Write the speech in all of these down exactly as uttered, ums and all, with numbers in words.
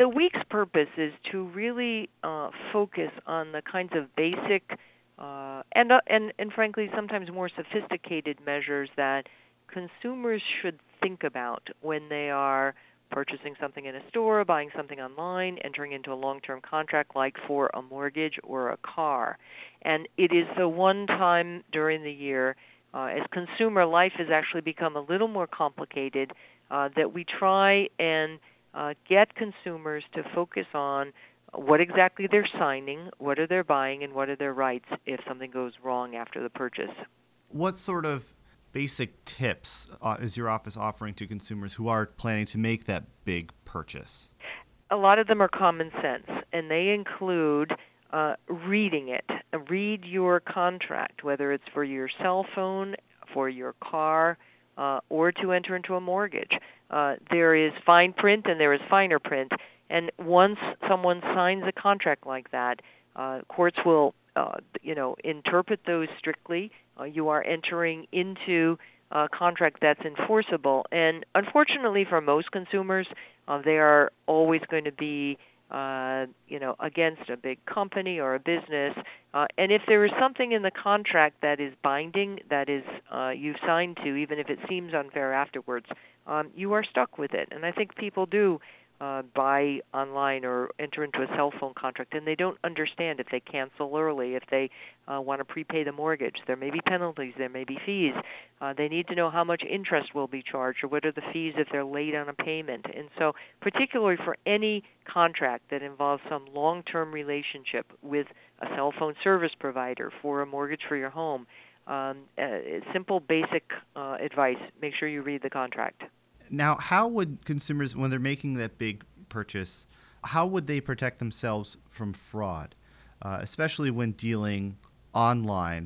the week's purpose is to really uh, focus on the kinds of basic uh, and, uh, and, and frankly sometimes more sophisticated measures that consumers should think about when they are purchasing something in a store, buying something online, entering into a long-term contract like for a mortgage or a car. And it is the one time during the year, uh, as consumer life has actually become a little more complicated, uh, that we try and uh, get consumers to focus on what exactly they're signing, what are they buying, and what are their rights if something goes wrong after the purchase. What sort of basic tips uh, is your office offering to consumers who are planning to make that big purchase? A lot of them are common sense, and they include uh, reading it. Read your contract, whether it's for your cell phone, for your car, uh, or to enter into a mortgage. Uh, there is fine print and there is finer print, and once someone signs a contract like that, uh, courts will, uh, you know, interpret those strictly. Uh, you are entering into a contract that's enforceable, and unfortunately for most consumers, uh, they are always going to be, uh, you know, against a big company or a business. Uh, and if there is something in the contract that is binding, that is uh, you've signed to, even if it seems unfair afterwards, um, you are stuck with it. And I think people do uh, buy online or enter into a cell phone contract, and they don't understand if they cancel early, if they uh, want to prepay the mortgage. There may be penalties, there may be fees. Uh, they need to know how much interest will be charged or what are the fees if they're late on a payment. And so particularly for any contract that involves some long-term relationship with a cell phone service provider for a mortgage for your home, um, uh, simple, basic uh, advice, make sure you read the contract. Now, how would consumers, when they're making that big purchase, how would they protect themselves from fraud, uh, especially when dealing online?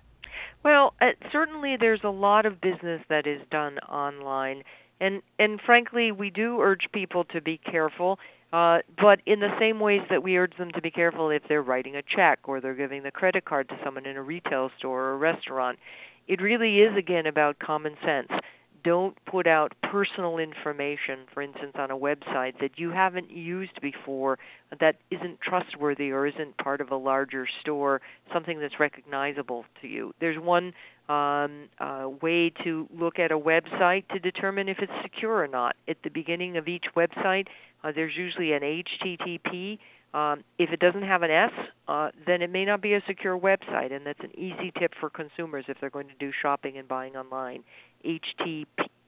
Well, uh, certainly there's a lot of business that is done online, and and frankly, we do urge people to be careful, uh, but in the same ways that we urge them to be careful if they're writing a check or they're giving the credit card to someone in a retail store or a restaurant. It really is, again, about common sense. Don't put out personal information, for instance, on a website that you haven't used before, that isn't trustworthy or isn't part of a larger store, something that's recognizable to you. There's one um, uh, way to look at a website to determine if it's secure or not. At the beginning of each website, uh, there's usually an H T T P. Um, if it doesn't have an S, uh, then it may not be a secure website, and that's an easy tip for consumers if they're going to do shopping and buying online. H T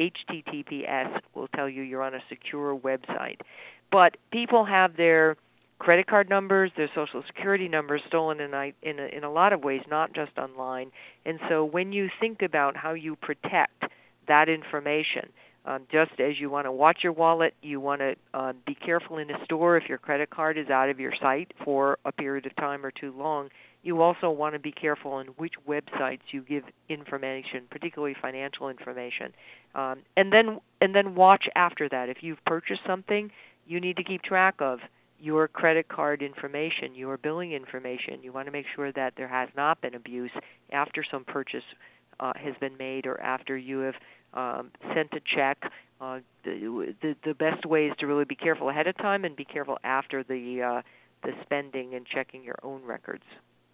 T P S will tell you you're on a secure website. But people have their credit card numbers, their social security numbers stolen in a, in a, in a lot of ways, not just online. And so when you think about how you protect that information, um, just as you want to watch your wallet, you want to uh, be careful in a store if your credit card is out of your sight for a period of time or too long. You also want to be careful on which websites you give information, particularly financial information. Um, and then and then watch after that. If you've purchased something, you need to keep track of your credit card information, your billing information. You want to make sure that there has not been abuse after some purchase uh, has been made or after you have um, sent a check. Uh, the, the, the best way is to really be careful ahead of time and be careful after the uh, the spending and checking your own records.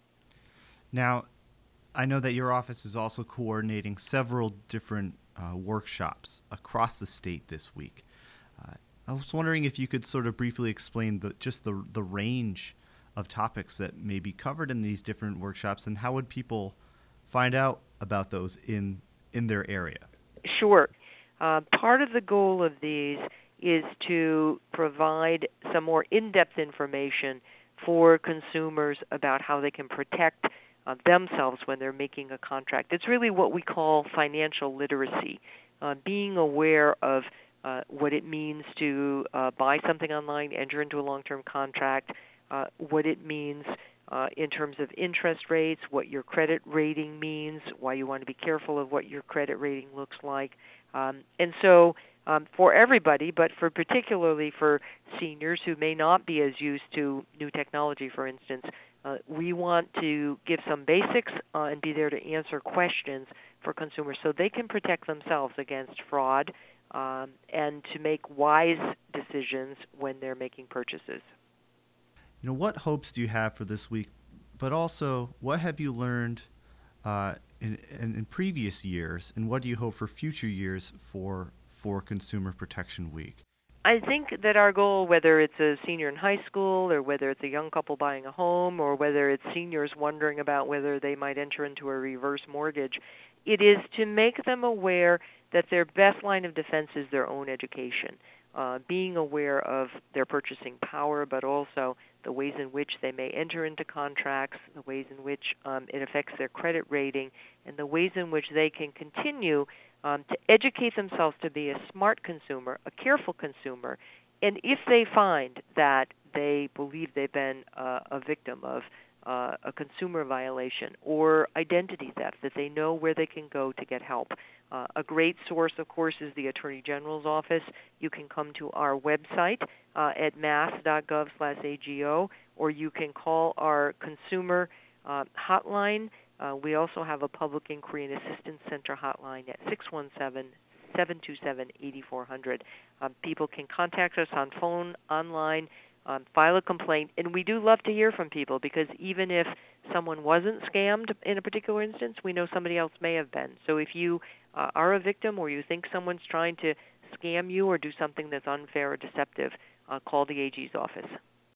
Now, I know that your office is also coordinating several different uh, workshops across the state this week. Uh, I was wondering if you could sort of briefly explain the, just the the range of topics that may be covered in these different workshops, and how would people find out about those in in their area? Sure. Uh, part of the goal of these is to provide some more in-depth information for consumers about how they can protect Uh, themselves when they're making a contract. It's really what we call financial literacy, uh, being aware of uh, what it means to uh, buy something online, enter into a long-term contract, uh, what it means uh, in terms of interest rates, what your credit rating means, why you want to be careful of what your credit rating looks like. Um, and so um, for everybody, but for particularly for seniors who may not be as used to new technology, for instance, Uh, we want to give some basics uh, and be there to answer questions for consumers so they can protect themselves against fraud, um, and to make wise decisions when they're making purchases. You know, what hopes do you have for this week? But also, what have you learned uh, in, in, in previous years, and what do you hope for future years for for Consumer Protection Week? I think that our goal, whether it's a senior in high school or whether it's a young couple buying a home or whether it's seniors wondering about whether they might enter into a reverse mortgage, it is to make them aware that their best line of defense is their own education, uh, being aware of their purchasing power, but also the ways in which they may enter into contracts, the ways in which um, it affects their credit rating, and the ways in which they can continue um, to educate themselves to be a smart consumer, a careful consumer, and if they find that they believe they've been uh, a victim of uh, a consumer violation or identity theft, that they know where they can go to get help. Uh, a great source, of course, is the Attorney General's office. You can come to our website uh, at mass.gov slash AGO, or you can call our consumer uh, hotline. Uh, we also have a Public Inquiry and Assistance Center hotline at six one seven, seven two seven, eight four zero zero. Um, people can contact us on phone, online, um, file a complaint, and we do love to hear from people because even if someone wasn't scammed in a particular instance, we know somebody else may have been. So if you uh, are a victim or you think someone's trying to scam you or do something that's unfair or deceptive, uh, call the A G's office.